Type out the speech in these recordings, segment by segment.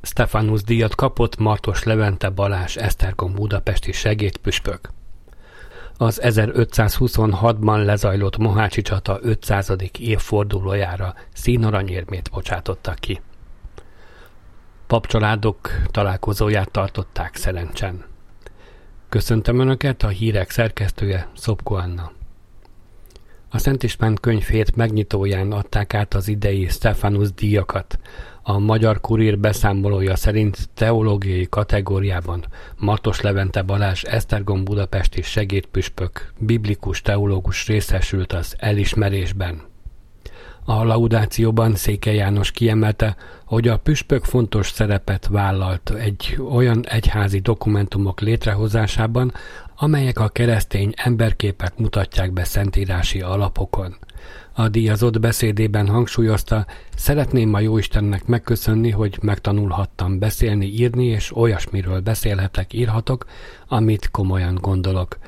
Stephanus díjat kapott Martos Levente Balázs esztergom budapesti segédpüspök. Az 1526-ban lezajlott mohácsi csata 500. évfordulójára színaranyérmét bocsátottak ki. Papcsaládok találkozóját tartották Szerencsen. Köszöntöm Önöket, a hírek szerkesztője Szopko Anna. A Szent István könyvhét megnyitóján adták át az idei Stephanus díjakat. A Magyar Kurír beszámolója szerint teológiai kategóriában Martos Levente Balázs esztergom budapesti segédpüspök, biblikus teológus részesült az elismerésben. A laudációban Székely János kiemelte, hogy a püspök fontos szerepet vállalt egy olyan egyházi dokumentumok létrehozásában, amelyek a keresztény emberképet mutatják be szentírási alapokon. A díjazott beszédében hangsúlyozta, szeretném a Jóistennek megköszönni, hogy megtanulhattam beszélni, írni, és olyasmiről beszélhetek, írhatok, amit komolyan gondolok.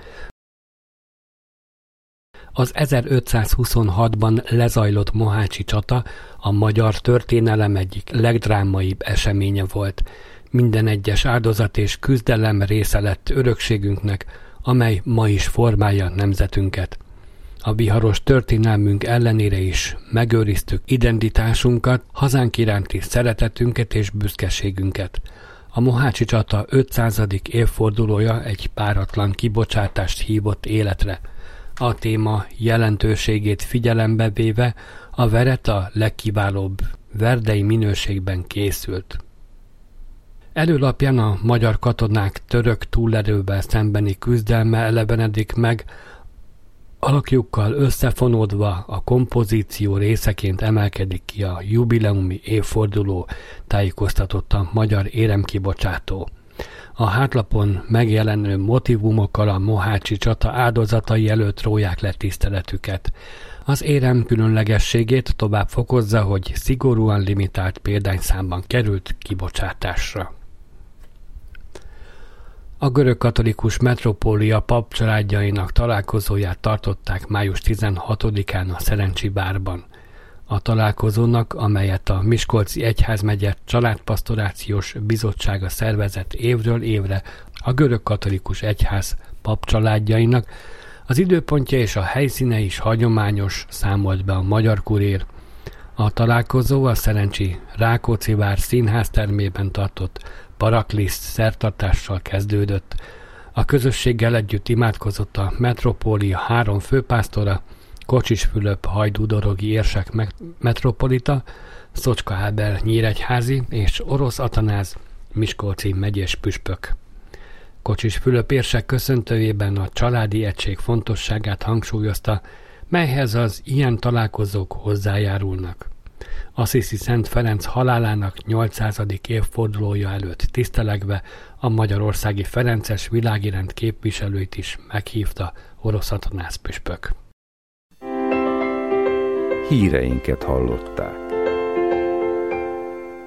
Az 1526-ban lezajlott mohácsi csata a magyar történelem egyik legdrámaibb eseménye volt. Minden egyes áldozat és küzdelem része lett örökségünknek, amely ma is formálja nemzetünket. A viharos történelmünk ellenére is megőriztük identitásunkat, hazánk iránti szeretetünket és büszkeségünket. A mohácsi csata 500. évfordulója egy páratlan kibocsátást hívott életre. A téma jelentőségét figyelembe véve a veret a legkiválóbb verdei minőségben készült. Előlapján a magyar katonák török túlerővel szembeni küzdelme elevenedik meg, alakjukkal összefonódva a kompozíció részeként emelkedik ki a jubileumi évforduló, tájékoztatott a magyar éremkibocsátó. A hátlapon megjelenő motivumokkal a mohácsi csata áldozatai előtt róják le tiszteletüket. Az érem különlegességét tovább fokozza, hogy szigorúan limitált példányszámban került kibocsátásra. A görögkatolikus metropólia papcsaládjainak találkozóját tartották május 16-án a Szerencsi várban. A találkozónak, amelyet a Miskolci Egyházmegye Családpastorációs Bizottsága szervezett évről évre a görögkatolikus egyház papcsaládjainak, az időpontja és a helyszíne is hagyományos, számolt be a Magyar Kurír. A találkozó a Szerencsi Rákóczi vár színháztermében tartott parakliszt szertartással kezdődött. A közösséggel együtt imádkozott a metropólia 3 főpásztora, Kocsis Fülöp hajdúdorogi érsek metropolita, Szocska Ábel nyíregyházi és Orosz Atanáz miskolci megyés püspök. Kocsis Fülöp érsek köszöntőjében a családi egység fontosságát hangsúlyozta, melyhez az ilyen találkozók hozzájárulnak. Assisi Szent Ferenc halálának 800. évfordulója előtt tisztelegve a magyarországi ferences világirend képviselőit is meghívta Orosz Atanáz püspök. Híreinket hallották.